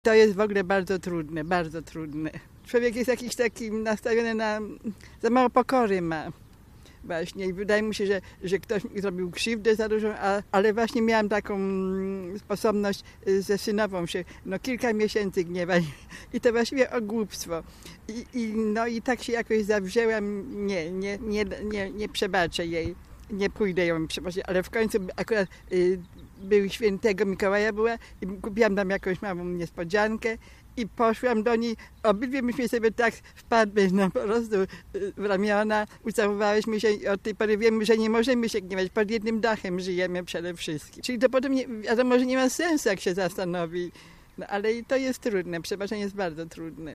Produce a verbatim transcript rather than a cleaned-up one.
To jest w ogóle bardzo trudne, bardzo trudne. Człowiek jest jakiś taki nastawiony na... za mało pokory ma. Właśnie i wydaje mi się, że, że ktoś mi zrobił krzywdę za dużo, a, ale właśnie miałam taką sposobność ze synową się no, kilka miesięcy gniewać i to właściwie o głupstwo. I, i, no i tak się jakoś zawzięłam, nie, nie, nie, nie, nie przebaczę jej, nie pójdę ją przebaczyć, ale w końcu akurat y, był świętego Mikołaja była i kupiłam tam jakąś małą niespodziankę i poszłam do niej, obydwie myśmy sobie tak wpadły no, po prostu w ramiona, ucałowałyśmy się i od tej pory wiemy, że nie możemy się gniewać, pod jednym dachem żyjemy przede wszystkim. Czyli to potem, nie, wiadomo, że nie ma sensu, jak się zastanowi, no, ale to jest trudne, przebaczenie jest bardzo trudne.